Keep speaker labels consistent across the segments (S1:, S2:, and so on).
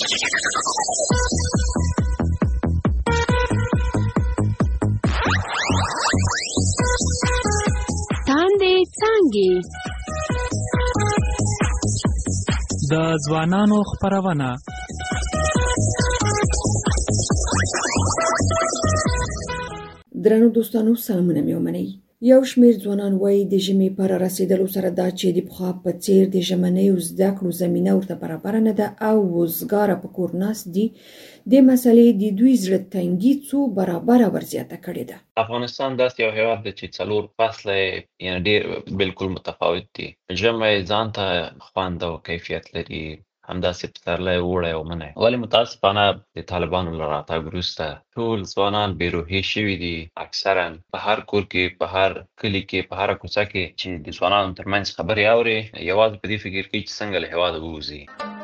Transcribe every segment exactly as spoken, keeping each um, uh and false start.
S1: تاندې څانګې
S2: د ځوانانو خپرونه.
S3: درنو دوستانو، سلامونه مې ومنئ. یو شمېر ځوانان وایي د ژمي په رارسېدلو سره دا چې د پخوا په څېر د ژمنیو زده کړو زمینه ورته برابره نه ده او وزګاره په کور ناست دي، د مسلې د دوی زړه تنګي څو برابره ورزیاته کړې ده.
S4: افغانستان داسې یو هېواد دی چې څلور فصله یعنې ډېر بالکل متفاوت دي. ژمی ځان ته خوند او کیفیت لري، همداسې پسرلی، اوړی او منی. ولې متاسفانه د طالبانو له راتګ وروسته ټول ځوانان بېروحي شوي دي. اکثرا په هر کور کې، په هر کلي کې، په هره کوڅه کې چې د ځوانانو ترمنځ خبرې اوري، یوازې په دې فکر کوي چې څنګه له هېواده ووځي.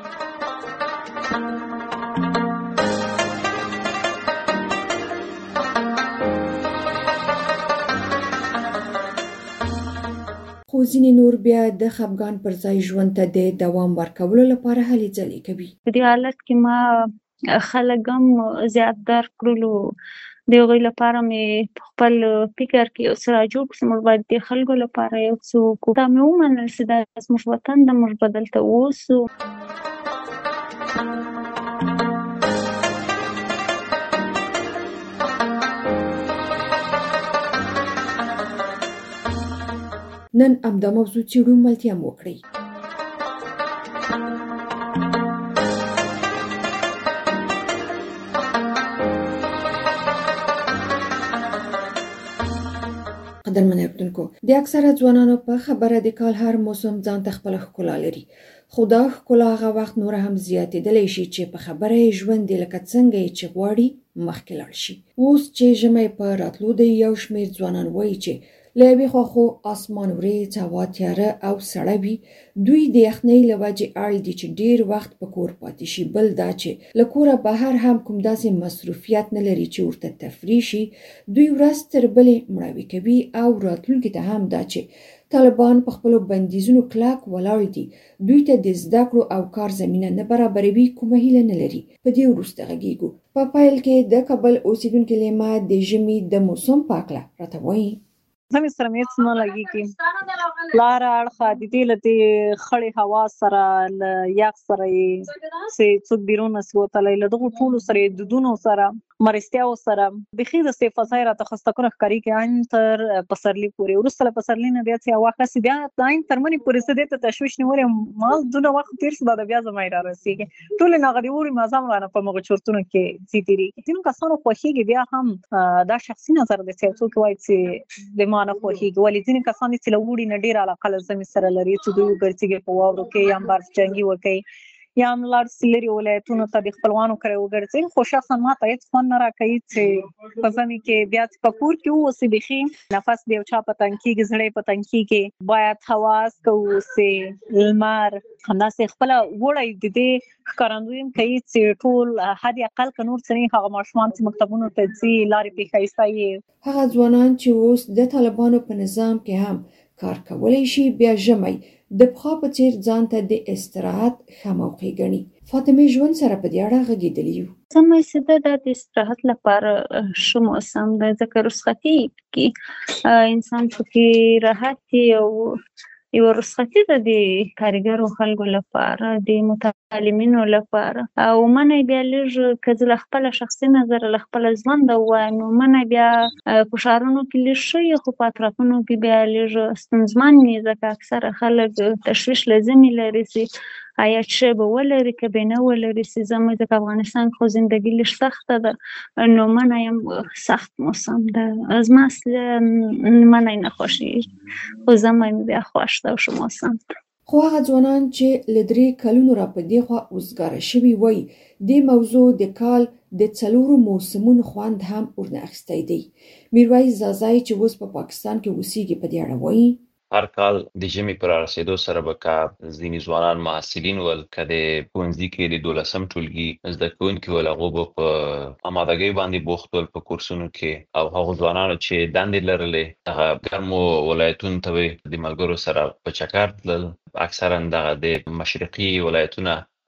S3: خو ځینې نور بیا د خفګان پر ځای ژوند ته د دوام ورکولو لپاره هلې ځلې کوي.
S5: په دې حالت کې ما خلک هم زیات درک کړلو. د هغوی لپاره مې په خپل فکر کې یو څه راجوړ کړ چې موږ باید د خلکو لپاره یو څه وکړو. دا مې ومنل چې دا زموږ وطن ده، موږ به دلته اوسو.
S3: نن همدا موضوع څېړو، ملتیا مو وکړئ. قدرمنو اورېدونکو، د اکثره ځوانانو په خبره د کال هر موسم ځان ته خپله ښکلا لري، خو دا ښکلا هغه وخت نوره هم زیاتېدلی شي چې په خبره یې ژوند یې لکه څنګه یې چې غواړي مخکې لاړ شي. اوس چې ژمی په راتلو دی، یو شمېر ځوانان وایي چې له یوې خوا خو اسمان وریځ، هوا تیاره او سړه وي، دوی د یخنۍ له وجې اړ دي چې ډېر وخت په کور پاتې شي. بل دا چې له کوره بهر هم کوم داسې مصروفیت نه لري چې ورته تفریح شي. دوی ورځ تر بلې مړاوې کوي او راتلونکي ته هم دا چې طالبان په خپلو بندیزونو کلک ولاړ دي، دوی ته د زده کړو او کار زمینه نه برابروي، کومه هیله نه لري. په دې وروسته غږیږو. په پیل کې د کابل اوسیدونکې لیما د ژمي د موسم په هکله راته وایي.
S6: زمي سره مې هېڅ نه لګېږي. لاره اړخه د دې له دې خړې هوا سره، له یخ سره یې چې څوک بیرون نسي وتلی، له دغو ټولو سره یې دودونو سره، مرستیاو سره بیخي داسې فضا یې راته خستکونه ښکارېږي عین تر پسرلي پورې. وروسته له پسرلي نه بیا چې هوا ښه سي، بیا عین تر مني پورې زه دې ته تشویش نیولی یم. ما دونه وخت تېر شو، دا د بیا زما یې رارسېږي. ټولې هغه د اوړي موسم رانه په هغو چورتونو کې ځي تېرېږي. ځینو کسانو خوښېږي، بیا هم دا شخصي نظر دی چې یو څوک وایي چې د ما نه خوښېږي. ولې ځینې کسان دي چې له اوړي نه ډېره علاقه له ژمي سره لري، چې دوی وګرځېږي په واورو کې، یا هم برف جنګي وکړي، یا هم لاړ سي لرې ولایتونو ته د خپلوانو کره وګرځي. خو شخصا ما ته هېڅ خوند نه راکوي چې په ژمي کې بیا چې په کور کې واوسي، بیخي نفس د یو چا په تنګ کېږي، زړه یې په تنګ کېږي. باید هوا هسکه واوسي، لمر همداسې خپله وړی د دې ښکارندویي هم کوي چې ټول حد اقل که نور څه نه وي، هغه ماشومان چې مکتبونو ته ځي، لارې پرې ښایسته یې.
S3: هغه ځوانان چې اوس د طالبانو په نظام کې هم کار کولی شي، بیا ژمی د پخوا په څېر ځان ته د استراحت ښه موقع ګڼي. فاطمې ژوند سره په دې اړه غږېدلي یو.
S5: ژمی چې ده، دا د استراحت لپاره ښه موسم دی، ځکه رخصتي کې انسان پکې راحت دی او یوه رخصتي ده د کارګرو خلکو لپاره، د متعلمینو لپاره. او منی بیا لږ که زه له خپله شخصي نظره له خپله ژونده ووایم، نو منی بیا په ښارونو کې لږ ښه وي، خو په اطرافونو کې بیا لږ ستونزمن وي، ځکه اکثره خلک تشویش له ژمي لري چې آیا چې به ولري که به نه ولري چې ژمی، ځکه افغانستان خو زندګي لږ سخته ده، نو منی هم سخت موسم ده. زما اصلا منی نه خوښېږي، خو ژمی مې بیا خوښ ده او ښه موسم ده.
S3: خو هغه ځوانان چې له درې کلونو را په دې خوا وزګاره شوي وایي دې موضوع د کال د څلورو موسمونو خوند هم ورنه اخیستی دی. میرویس زازای چې اوس په پاکستان کې اوسېږي په دې اړه وایي.
S4: هر کال د ژمي په رارسېدو سره به که ځینې ځوانان محصلین ول، که د ښوونځي کې د دولسم ټولګي زده کوونکي ول، هغو به په امادګۍ باندې بوخت ول په کورسونو کې. او هغو ځوانانو چې دندې لرلې، هغه ګرمو ولایتونو ته به د ملګرو سره په چکر تلل. اکثرا دغه د مشرقي ولایتونه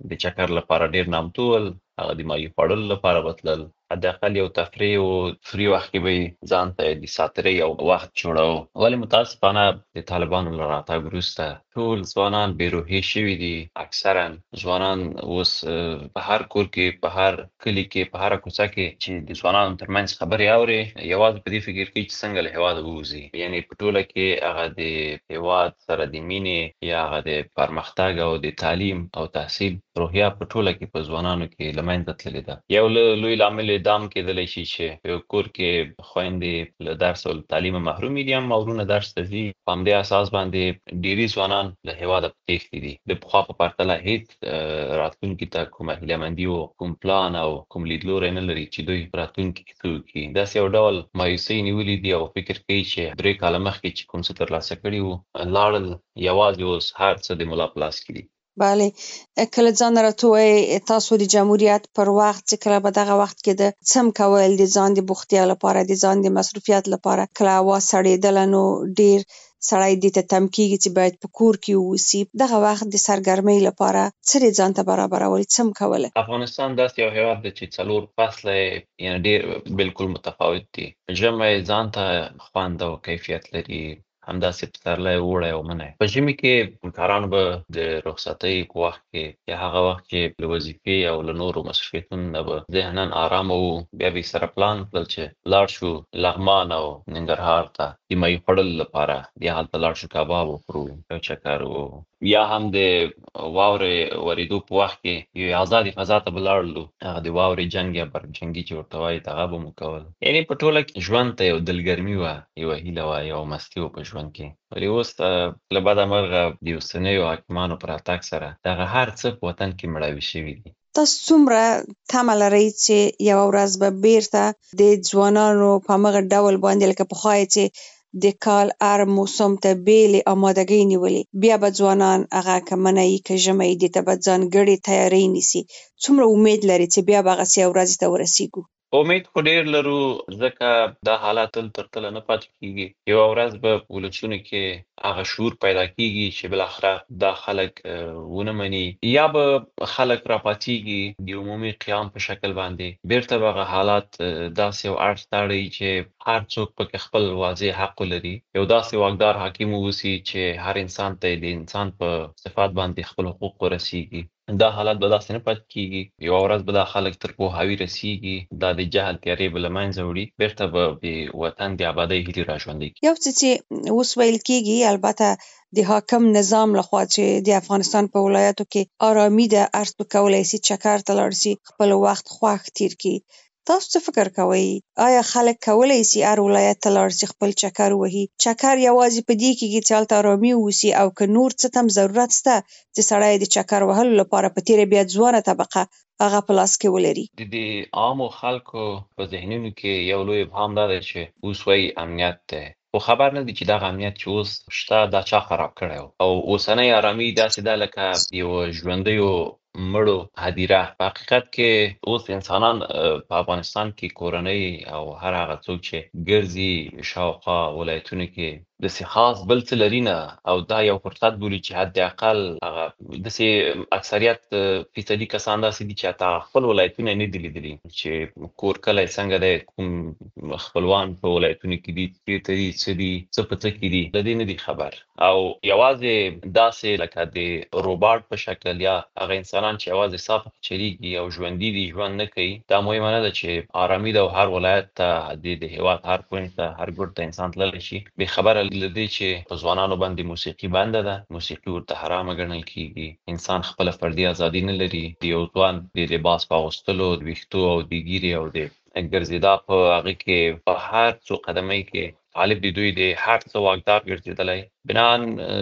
S4: د چکر لپاره ډیر نامتو ول، هغه د ماهي خوړلو لپاره به تلل، حداقل یو تفریح او فری وخت کې به یې ځان ته د ساتیرۍ یو وخت جوړاوه. ولې متاسفانه د طالبانو له راتګ وروسته ټول ځوانان بې روحي شوي دي. اکثرا ځوانان اوس په هر کور کې، په هر کلي کې، په هره کوڅه کې چې د ځوانانو ترمنځ خبرې اوري، یوازې په دې فکر کوي چې څنګه له هېواده ووځي. یعنې په ټوله کې هغه د هېواد سره د مینې یا هغه د پرمختګ او د تعلیم او تحصیل روحیه په ټوله کې په ځوانانو کې له منځه تللې ده. یو له لوی لامل یې دام کېدلی شي چې په یو کور کې خویندې له درس او تعلیمه محرومې دي، هم ورونه درس ته ځي. په همدې اساس باندې ډېری ځوانان له هېواده تښتي دي. د پخوا په پرتله هېڅ راتلونکي ته کومه هیله-مندي او کوم پلان او کوم لیدلوری نه لري چې دوی په راتلونکي کې څه وکړي. داسې یو ډول مایوسۍ نیولي دي او فکر کوي چې درې کاله مخکې چې کوم څه ترلاسه کړي وو، لاړل، یوازې اوس هر څه د ملا په لاس کې دي.
S7: بله، کله ځان راته ووایئ تاسو د جمهوریت پر وخت چې کله په دغه وخت کې د څه هم کول د ځان د بوختیا لپاره، د ځان د مصروفیت لپاره، کله هوا سړېدله نو ډېر سړی دې ته تم کېږي چې باید په کور کې واوسي. دغه وخت د سرګرمۍ لپاره څه دې ځان ته برابرول، څه هم کوله؟
S4: افغانستان داسې یو هېواد دی چې څلور فصله یې یعنې ډېر بالکل متفاوت دي. ژمی ځان ته خوند او کیفیت لري، همداسې پسرلی، اوړی او منی. په ژمي کې کارانو به د رخصتۍ په وخت کې یا هغه وخت چې له وظیفې او له نورو مصروفیتونو نه به ذهناً ارامه وو، بیا به یې سره پلان کړل چې لاړ شو لغمان او ننګرهار ته د ماهي خوړلو لپاره، بیا هلته لاړ شو کباب وخورو، یو چکر ووهو، یا هم د واورې ورېدو په وخت کې یوې ازادې فضا ته به لاړلو، هغه د واورې جنګ یا برجنګي چې ورته وایي هغه به مو کول. یعنې په ټوله کې ژوند ته یو دلګرمي وه، یوه هیله وه، یوه مستي وه په ژوند کې. ولې اوس له بده مرغه د اوسنیو حاکمانو په راتګ سره دغه هر څه په وطن کې مړاوي شوي دي.
S7: تاسو څومره تمه لرئ چې یوه ورځ به بیرته د ځوانانو په همغه ډول باندې لکه پخوا یې چې د کال هر موسم ته بېلې امادګۍ نیولې، بیا به ځوانان هغه که منی که ژمی دې ته به ځانګړې تیارۍ نیسي؟ څومره امید لرئ چې بیا به هغسې یوه ورځې ته ورسېږو؟
S4: امید خو ډېر لرو، ځکه دا حالات تل تر تله نه پاتې کېږي. یوه ورځ به په ولسونو کې هغه شعور پیدا کېږي چې بالاخره دا خلک ونه مني، یا به خلک راپاڅېږي د عمومي قیام په شکل باندې. بیرته به هغه حالات داسې یو اړخ ته اړوي چې هر څوک پکې خپل واضح حق ولري. یو داسې واکدار حاکم واوسي چې هر انسان ته د انسان په صفات باندې خپل حقوق ورسېږي. دا حالات به داسې نه پاتې کېږي. یوه ورځ به دا خلک تر پوهاوي رسېږي، دا د جهل تیارې به له منځه وړي، بیرته به د وطن د ابادۍ هیلې راژوندۍ کړي.
S7: یو څه چې اوس ویل کېږي، البته د حاکم نظام لخوا، چې د افغانستان په ولایاتو کې آرامي ده، هر څوک کولی شي چکر ته لاړ شي، خپل وخت خوښ تېر کړي. تاسو څه فکر کوئ؟ آیا خلک کولی شي هر ولایت ته لاړ شي، خپل چکر ووهي؟ چکر یوازې په دې کېږي چې هلته آرامي واوسي، او که نور څه ته هم ضرورت شته چې سړی د چکر وهلو لپاره په تېره بیا ځوانه طبقه هغه په لاس کې ولري؟
S4: د دې عامو خلکو په ذهنونو کې یو لوی ابهام دا دی چې اوس وایي امنیت دی، خو خبر نه دي چې دغه امنیت چې اوس شته دا چا خراب کړی و، او اوسنۍ ارامي داسې ده لکه یوه ژوندیو مړو هدیره. په حقیقت کې اوس انسانان په افغانستان کې کورنۍ او هر هغه څوک چې ګرځي شاوخوا ولایتونو کې داسې خاص بل څه لري نه، او دا یو فرصت بولي چې حداقل هغه داسې اکثریت فیصدي کسان داسې دي چې حتی خپل ولایتونه یې نه دي لیدلي، چې کور کلی څنګه دی، کوم خپلوان په ولایتونو کې دي، چېرته دي، څه دي، څه په څه کې دي، له دې نه دي خبر. او یوازې داسې لکه د روباټ په شکل یا هغه انسانان چې یوازې صاف چلیږي او ژوندي دي، ژوند نه کوي. دا مهمه نه ده چې ارامي ده او هر ولایت ته د هېواد هر کونج ته هر ګوټ ته انسان تللی شي. بېخبره له دې چې په ځوانانو باندې موسیقي بنده ده، موسیقي ورته حرامه ګڼل کېږي، انسان خپله فردي ازادي نه لري. د یو ځوان د لباس په اغوستلو، د ویښتو او د ګیرې او د ګرځېدا په هغه کې په هر څو قدمۍ کې طالب د دوی د هر څه واکدار ګرځېدلی. بناً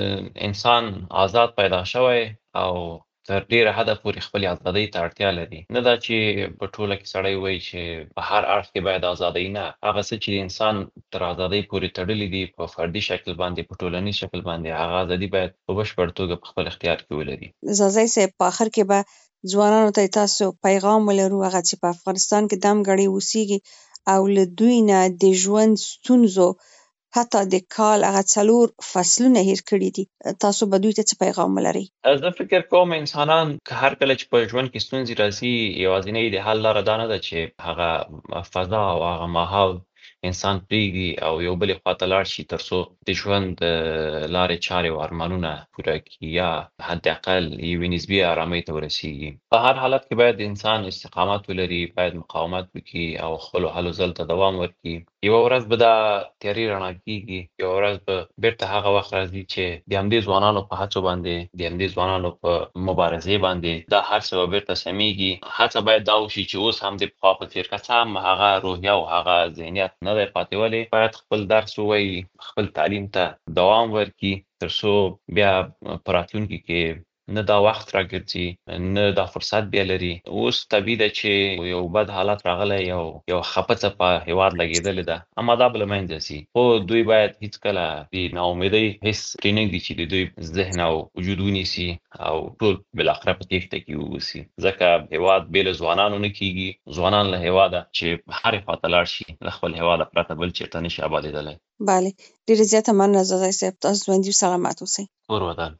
S4: انسان آزاد پیدا شوی او تر ډېره حده پورې خپلې ازادۍ ته اړتیا لري. نه دا چې په ټوله کې سړی وایي چې په هر اړخ کې باید ازادۍ، نه، هغه څه چې د انسان تر ازادۍ پورې تړلي دي په فردي شکل باندې، په ټولنیز شکل باندې، هغه ازادي باید په بشپړ توګه په خپل اختیار کې ولري.
S7: زازی صاحب، په آخر کې به ځوانانو ته تاسو پیغام ولرو، هغه چې په افغانستان کې دم ګړی اوسېږي او له دوی نه د ژوند ستونزو حتی د کال هغه څلور فصلونه هیر کړي دي. تاسو به دوی ته څه پیغام ولرئ؟
S4: زه فکر کوم انسانان که هر کله چې په ژوند کې ستونزې راځي، یوازینۍ د حل لاره دا نه ده چې هغه فضا او هغه ماحول انسان پرېږدي او یو بلې خواته لاړ شي تر څو د ژوند د لارې چارې او ارمانونه پوره کړي یا حداقل یوې نسبي ارامۍ ته ورسېږي. په هر حالت کې باید انسان استقامت ولري، باید مقاومت وکړي او خپلو هلو ځلو ته دوام ورکړي. یوه ورځ به دا تیارې رڼا کېږي، یوه ورځ به بیرته هغه وخت راځي چې د همدې ځوانانو په هڅو باندې، د همدې ځوانانو په مبارزې باندې دا هر څه به بیرته سمیږي. هڅه باید دا وشي چې اوس هم د پخوا په څېر که څه هم هغه روحیه او هغه ذهنیت نه دی پاتې ولی، باید خپل درس ووایي، خپل تعلیم ته دوام ورکړي تر څو بیا په راتلونکي کې نه دا وخت راګرځي، نه دا فرصت بیا لري. اوس طبیعي ده چې یو بد حالت راغلی، یو یو خفه څه په هېواد لګېدلې ده، اما دا به له منځه ځي. خو دوی باید هېڅکله د ناامیدۍ حس پرېنږدي چې د دوی ذهن او وجود ونیسي او ټول بالاخره په تېښته کې واوسي، ځکه هېواد بې له ځوانانو نه کېږي. ځوانان له هېواده چې هرې خواته لاړ شي، له خپل هېواده پرته بل چېرته نه شي ابادېدلی.
S7: بله، ډېره زیاته مننه زادی صاحب. تاسو ژوندي او سلامت اوسئ.
S4: کور ودان.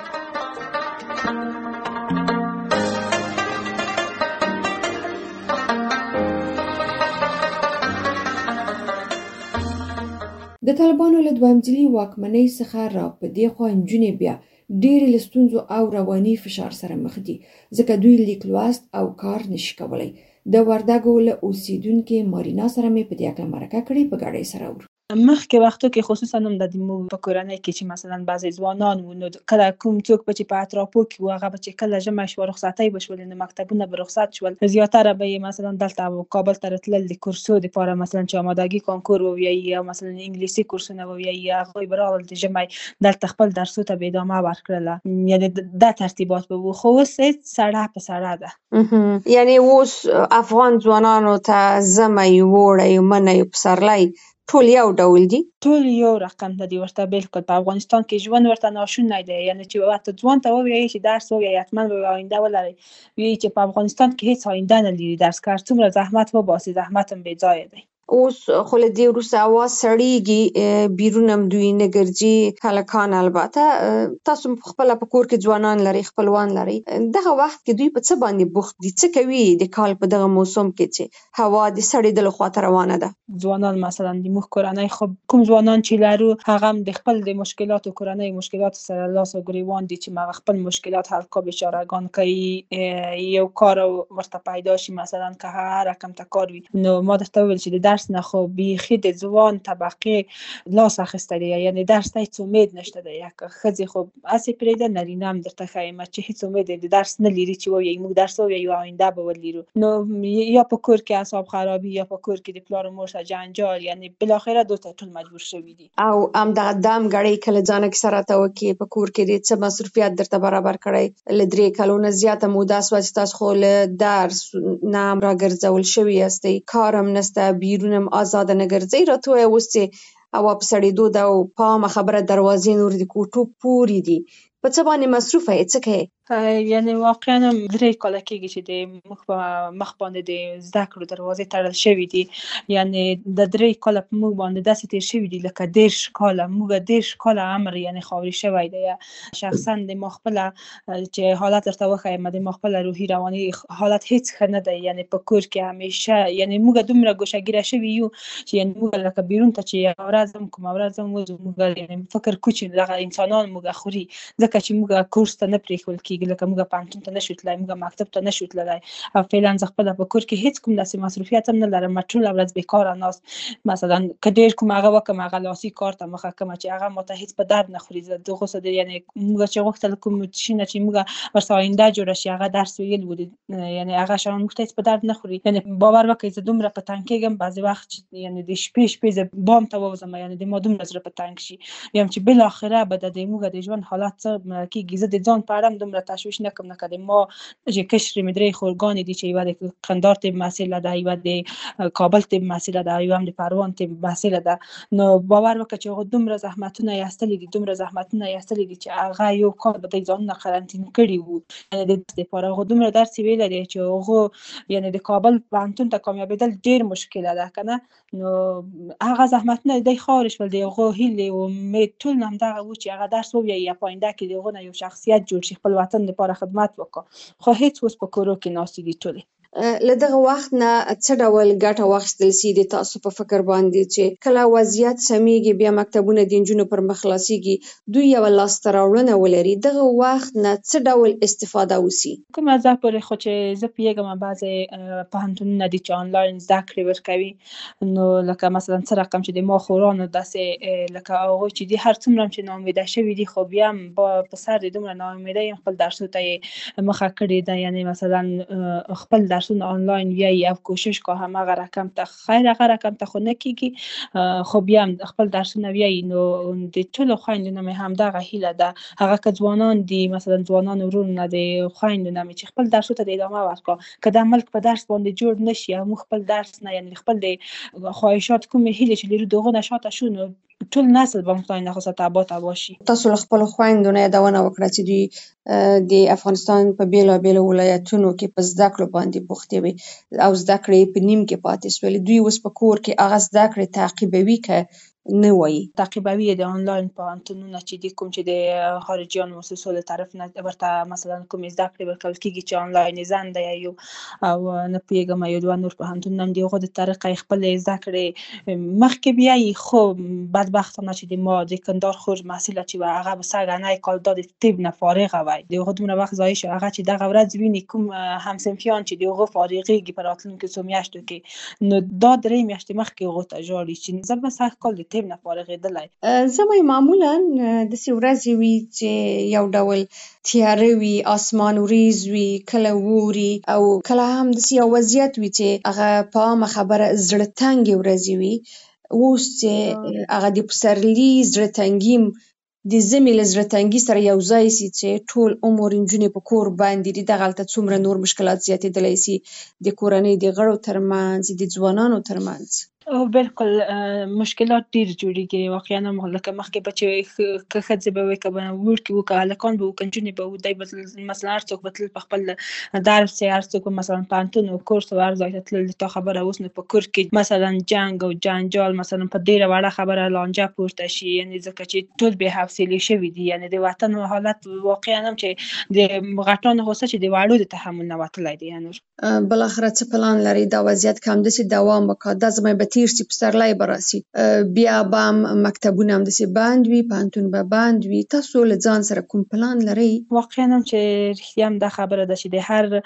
S3: د طالبانو له دویم ځلي واکمنۍ څخه را په دې خوا نجونې بیا ډېرې له ستونزو او رواني فشار سره مخ دي، ځکه دوی لیک لوست او کار نشي کولی. د وردګو له اوسیدونکې مارینا سره مې په دې اړه مرکه کړې، په ګډه یې سره اورو.
S8: مخکې وختو کې خصوصا هم د موږ په کورنۍ کې چې مثلا بعضې ځوانان وو، نو کله کوم څوک به چې په اطرافو کې وو هغه به چې کله ژمی شوه رخصتۍ به شولې، نو مکتبونه به رخصت شول، زیاتره به یې مثلا دلته کابل ته راتلل د کورسو دپاره، مثلا چې آمادګي کانکور وویایي یا مثلا انګلیسي کورسونه وویایي، هغوی به راغلل د ژمی دلته خپل درسو ته به ادامه ورکړله. یعنې دا ترتیبات به وو، خو اوس هېڅ سړه په سړه ده.
S7: یعنې اوس افغان ځوانانو ته ژمی، اوړی، منی، پسرلی ټول یو ډول دي؟
S8: ټول یو رقم ده دي ورته. بالکل په افغانستان کې ژوند ورته ناشونی دی. یعنې چې ورته ځوان ته ووایي چې درس ووایي، حتما به آینده ولري، وایي چې په افغانستان کې هېڅ آینده نه لري، درس که هر څومره زحمت وباسي زحمت هم بې ځایه دی.
S7: اوس خو له دې وروسته هوا سړیږي، بیرون هم دوی نه ګرځي، هلکان البته. تاسو خپله په کور کې ځوانان لرئ، خپلوان لرئ، دغه وخت کې دوی په څه باندې بوخت دي؟ څه کوي د کال په دغه موسم کې چې هوا د سړېدلو خواته روانه ده؟
S8: ځوانان مثلا د موږ کورنۍ، خو کوم ځوانان چې لرو هغه هم د خپل د مشکلاتو کورنۍ مشکلاتو سره لاس او ګریوان دي، چې هغه خپل مشکلات حل کا بیچارهګان کوي. یو کار ورته پیدا شي، مثلا که هر رقم ته کار وي، نو ما درته وویل چې د درس نه خو بیخي د ځوان طبقې لاس اخیستی دی، یعنې درس ته هېڅ امید نشته دی. یک ښځې خو هسې پرېږده، نارینه هم درته ښیم چې هېڅ امید د درس نه لري چې ووایي موږ درس ووایو آینده به ولرو. نو یا په کور کې اعصاب خرابي، یا په کور کې د پلار او مور سره جنجال، یعنې بالاخره دوی ته ټول مجبور شوي دي.
S7: او همدغه دم ګړۍ کله ځانه کې سره ته وکړي، په کور کې د څه مصروفیت درته برابر کړی؟ له درې کلو نه زیاته موده شوه چې تاسو خو له درس نه هم راګرځول شوي یاستئ، کار هم نشته، بیرون هم آزاده نه ګرځئ. راته ووایه اوس چې هوا په سړېدو ده او په عامه خبره دروازې نور د کوټو پورې دي، په څه باندې مصروفه یې؟ څه کوې؟
S8: یعنې واقعا هم درې کاله کېږي چې د موږ په مخ باندې د زده کړو دروازې تړل شوي دي. یعنې د درې کاله په موږ باندې داسې تېر شوي دي لکه دېرش کاله. موږ دېرش کاله عمر یعنې خاورې شوی دی. شخصا د ما خپله چې حالت درته وښیم، د ما خپله روحي رواني حالت هېڅ ښه نه دی. یعنې په کور کې همیشه یعنې موږ دومره ګوشهګیره شوي یو چې یعنې موږ لکه بیرون ته چې یوه ورځ هم کومه ورځ هم وځو، موږ یعنې فکر کوو چې دغه انسانان موږ خوري، ځکه چې موږ کورس ته نه پرېښودل کېږي، لکه موږ پوهنتون ته نشو تللی، موږ مکتب ته نشو تللی. او فعلا زه خپله په کور کې هېڅ کوم داسې مصروفیت هم نه لرم، ټوله ورځ بېکاره ناست. مثلا که ډېر کوم هغه وکړم، هغه لاسي کار ته مخه کړم چې هغه ماته هېڅ په درد نه خوري. زه دغو څه یعنې موږ چې غوښتل کوم شي نه چې موږ ورسره آینده جوړه شي، هغه درس ویل و، یعنې هغه شیان موږ ته هېڅ په درد نه خوري. یعنې باور وکړئ زه دومره په تنګ کېږم بعضې وخت چې یعنې د شپې شپې زه بام ته ووځم، یعنې د ما دومره زړه په تنګ شي یم چې بالاخره به د موږ د ژوند حالت څه کېږي. زه د ځان په اړه هم دومره تشویش نکم نکردیم. ما چې کشر مدري خورگانی دی چې یو د قندار تیم مسئله ده، یو د کابل تیم مسئله ده، یو هم د پروان تیم مسئله ده. نو باور وکړه چې هغه دومره زحمتونه یې ایستلي دي دومره زحمتونه یې ایستلي دي چې هغه یو کال به دوی ځانونه قرنطین کړي وو. یعنې د درس دپاره هغه دومره درس ویلی دی چې هغه یعنې د کابل پوهنتون ته کامیابېدل ډېر مشکله ده که نه. نو هغه زحمتونه دی خاورې شول، د هغو هیلې او امید ټول همدغه و چې هغه درس ووایي یا په آینده کې د هغو نه یو شخصیت جوړ شي، خپل وطن لپاره خدمت وکړي. خو هېڅ اوس په کورو کې ناستې دي ټولې.
S7: له دغه وخت نه څه ډول ګټه واخیستل سي د تاسو په فکر باندې چې کله وضعیت سمیږي بیا مکتبونه د نجونو پر مخ خلاصیږي دوی یوه لاسته راوړنه ولري، دغه وخت نه څه ډول استفاده وسي؟
S8: کومه ځای پورې خو چې زه پوهېږم بعضې پوهنتونونه دي چې آنلاین زده کړې ورکوي، نو لکه مثلا څه رقم چې د ما خورانو داسې لکه هغوی چې دي هر څومره هم چې ناامیده شوي دي خو بیا هم په سر د دومره ناامیدۍ خپل درسو ته یې مخه کړې ده. یعنې مثلا خپل درسونه آنلاین بیایي او کوشش که همغه رقم ته خیر هغه رقم ته خو نه کېږي خو بیا هم خپل درسونه بیایي. نو د ټولو خویندو نه مې همدغه هیله ده، هغه که ځوانان دي مثلا ځوانان ورونه د خویندو نه مې چې خپل درسو ته د ادامه ورکړه، که د ملک په درس باندې جوړ نشي او موږ خپل درس نه یعنې خپل د خواهشات کومې هیلې چې لرو د هغو نه شاته شو، نو ټول نسل به خدای نخواسته تباه تباه شي.
S7: تاسو له خپلو خویندو نه یادونه وکړه چې دوی د افغانستان په بېلابېلو ولایتونو کې په زده کړو باندې بوختې وي او زده کړې په نیم کې پاتې شولې. دوی اوس په کور کې هغه زده کړې تعقیبوي که نه وایي؟
S8: تعقیبوي د آنلاین پوهنتونونه چې دي کوم چې د خارجیانو مؤسسو له طرف نه ورته مثلا کومې زده کړې ورکول کېږي چې آنلاین زند دی یو او نه پوهېږم یو دوه نور پوهنتونونه هم دي، هغو د طریقه یې خپلې زده کړې مخکې بیایي. خو بدبختانه چې د ما د کندهار خور محصله چې وه هغه به سږنی کال دا د طب نه فارغه وی، د هغو دومره وخت ضایع شو. هغه چې دغه ورځ ویني کوم همصنفیان چې د هغو فارغېږي په راتلونکو څو میاشتو کې، نو دا درې میاشتې مخکې هغو ته ژاړي چې زه به سږ کال د طب نه فارغېدلی.
S7: زه وایي معمولا داسې ورځې وي چې یو ډول تیاره وي، آسمان وریځ وي، کله ووري او کله هم داسې یو وضعیت وي چې هغه په عامه خبره زړه تنګې ورځې وي. اوس چې هغه د پسرلي زړه تنګي د ژمي له زړه تنګي سره یو ځای سي چې ټول عمر نجونې په کور باندې دي، دغلته څومره نور مشکلات زیاتېدلی سي د کورنۍ د غړو ترمنځ، د ځوانانو ترمنځ.
S8: او بالکل مشکلات ډېر جوړېږي. واقعا هم لکه مخکې به چې که ښځې به وي که به وړکي وو که هلکان به وو که نجونې به وو، دی به مثلا هر څوک به تلل په خپل درس یې، هر څوک به مثلا پوهنتون او کورس او هر ځای ته تلل. تا خبره اوس نو په کور کې مثلا جنګ او جنجال مثلا په ډېره وړه خبره لانجه پورته شي، یعنې ځکه چې ټول بې حوصلې شوي دي. یعنې د وطن حالت واقعا هم چې د غټانو غوسه چې د وړو د تحمل نه وتلی دی. نور
S7: بالاخره څه پلان لري دا وضعیت که همداسې دوام وکړي، دا زما به تیر سي، پسرلی به راسي، بیا به هم مکتبونه همداسې بند وي، پوهنتون به بند وي، تاسو له ځان سره کوم پلان لرئ؟
S8: واقعا هم چې رښتیا هم دا خبره ده چې د هر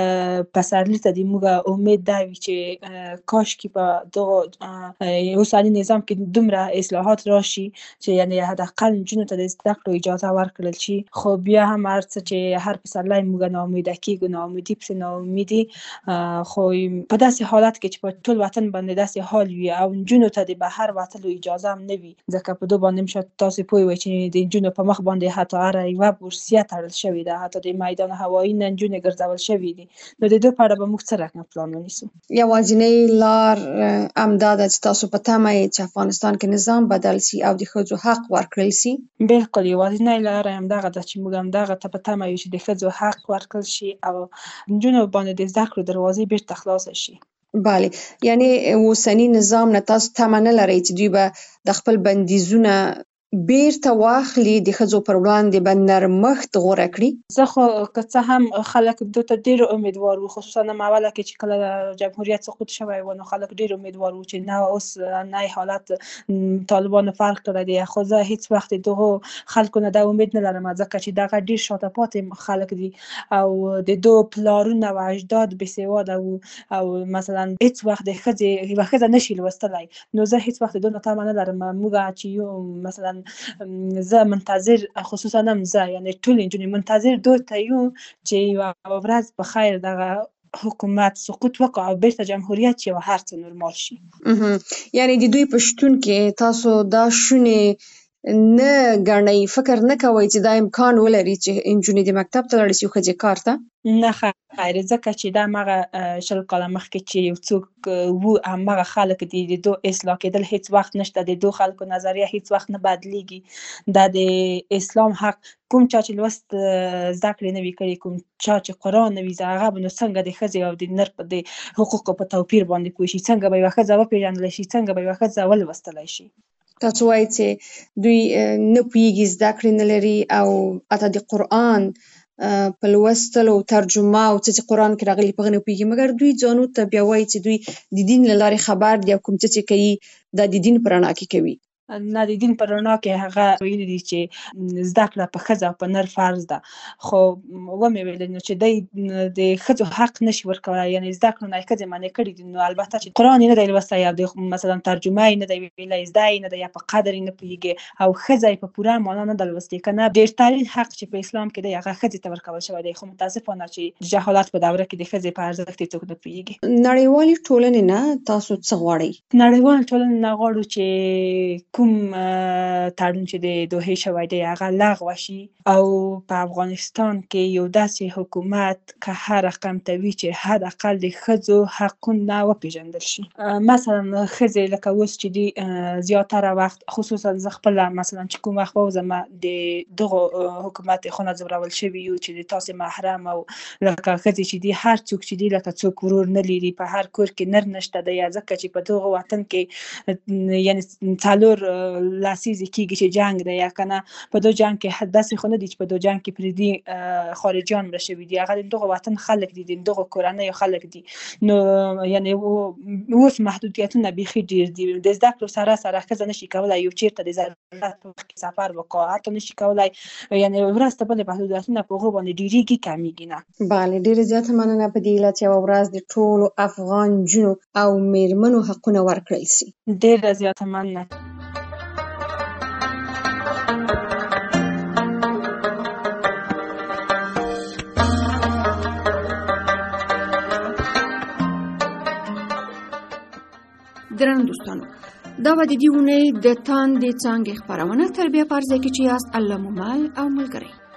S8: پسرلي ته د موږ امید دا وي چې کاشکې په دغه اوسني نظام کې دومره اصلاحات راشي چې یعنې حداقل نجونو ته د زده کړو اجازه ورکړل شي. خو بیا هم هر څه چې هر پسرلی موږ ناامیده کېږو، ناامیدي پسې ناامیدي، خو په داسې حالت کې چې په ټول وطن باندې داسې حال وي او نجونو ته د بهر وتلو اجازه هم نه وي، ځکه په دو باندې هم شاید تاسې پوه وئ چې د نجونو په مخ باندې حتی هره یوه بورسیه تړل شوې ده، حتی د میدان هوایي نه نجونې ګرځول شوي دي. نو د دې په اړه به موږ څه رقم پلان ونیسو؟
S7: یوازینۍ لار همدا ده چې تاسو په تمه یې چې افغانستان کې نظام بدل سي او د ښځو حق ورکړل سي؟
S8: بالکل یوازینۍ لاره همدغه ده چې موږ همدغه ته په تمه یو چې د ښځو حق ورکړل شي او نجونو باندې د زده کړو دروازې بېرته خلاصه شي.
S7: بله، یعنی اوسني نظام نه تاسو تمه نه لرئ چې دوی به د خپل بندیزونه بیرته واخلي، د ښځو پر وړاندې به نرمښت غوره کړي؟
S8: زه خو که څه هم خلک دو ته ډېر امیدوار وو، خصوصا هم اوله کې چې کله جمهوریت سقوط شوی و، نو خلک ډېر امیدوار وو چې نه اوس نه حالت طالبانو فرق کړی دی. خو زه هېڅ وخت د دغو خلکو نه دا امید نه لرم، ځکه چې دغه ډېر شاته پاتې خلک دي او د دو پلارونه او اجداد بېسواده وو او مثلا هېڅ وخت د ښځې یوه ښځه نشي لوستلی. نو زه هېڅ وخت د دو نه تمه نه لرم. موږ چې یو مثلا زه منتظر، خصوصا هم زه یعنې ټول نجونې منتظر دو ته یو چې یوه ورځ په خیر دغه حکومت سقوط وکړي او بیرته جمهوریت شي او هر څه نورمال شي.
S7: یعنې د دوی په شتون کې تاسو دا شونې نه ګڼئ، فکر نه کوئ چې دا امکان ولري چې نجونې د مکتب ته لاړې شي او ښځې کار ته؟
S8: نه خیر، ځکه چې دا همغه شل کاله مخکې چې یو څوک وو همغه خلک دي، د دو اصلاح کېدل هېڅ وخت نشته، د دو خلکو نظریه هېڅ وخت نه بدلیږي. دا د اسلام حق کوم چا چې لوست زده کړې نه وي کړي، کوم چا چې قرآن نه وي زده، هغه به نو څنګه د ښځې او د نر په د حقوقو په توپیر باندې پوه شي، څنګه به یوه ښځه وپېژندلی شي، څنګه به یوه ښځه ولوستلی شي.
S7: تاسو وایئ چې دوی نه پوهېږي، زده کړې نه لري او حتی د قرآن په لوستلو ترجمه او څه چې قرآن کې راغلي په هغه نه پوهېږي، مګر دوی ځانو ته بیا وایي چې دوی د دین له لارې خبر دي او کوم څه چې کوي دا د دین په رڼا کې کوي.
S8: نه، د دین په رڼا کې هغه ویلي دي چې زده کړه په ښځه او په نر فرض ده، خو ومې ویل نو چې دی د ښځو حق نشي ورکولی، یعنې زده کړو نه یې ښځې منع کړي دي، نو البته چې قرآن یې نه دی لوستی او د مثلا ترجمه یې نه دی ویلی، زده یې نه دی، یا په قدر یې نه پوهېږي او ښځه یې په پوره معنا نه ده لوستې. که نه ډېرترین حق چې په اسلام کې دی هغه ښځې ته ورکول شوی دی، خو متاسفانه چې د جهالت په دوره کې د ښځې په ارزښت یې څوک نه پوهېږي.
S7: نړیوالې ټولنې نه تاسو څه غواړئ؟
S8: نړیوالې ټولنې نه غواړو چې کوم تړون چې د دوحې شوی دی هغه لغوه شي او په افغانستان کې یو داسې حکومت که هر رقم ته وي چې حد اقل د ښځو حقونه وپېژندل شي. مثلا ښځې لکه اوس چې دي زیاتره وخت، خصوصا زه خپله مثلا چې کوم وخت ووځم د دغو حکومت خونه ځورول شوي یو چې د تاسې محرم او لکه ښځې چې دي هر څوک چې دي لکه څوک ورور نه لري، په هر کور کې نر نشته دی، ځکه چې په دغه وطن کې یعنې څلور لسیزې کېږي چې جنګ دی، یا که نه په دو جنګ کې داسې خو نه دي چې په دو جنګ کې پردي خارجیان مړه شوي دي، هغه د دغه وطن خلک دي، د دغه کورنیو خلک دي. نو یعنې اوس محدودیتونه بیخي ډېر دي. د زده کړو سره سره ښځه نشي کولی یو چېرته د ضرورت په وخت کې سفر وکړي، حتی نشي کولی یعنې ورځ ته بلې محدودیتونه په هغو باندې ډېرېږي کمیږي نه.
S7: بله، ډېره زیاته مننه په دې علت یوه ورځ د ټولو افغان نجونو او مېرمنو حقونه ورکړل سي.
S8: ډېره زیاته مننه.
S3: درنو دوستانو، دا به د دې اونۍ د تاندې څانګې خپرونه تر بیا په هر ځای کې چې یاست الله مو مل او ملګری.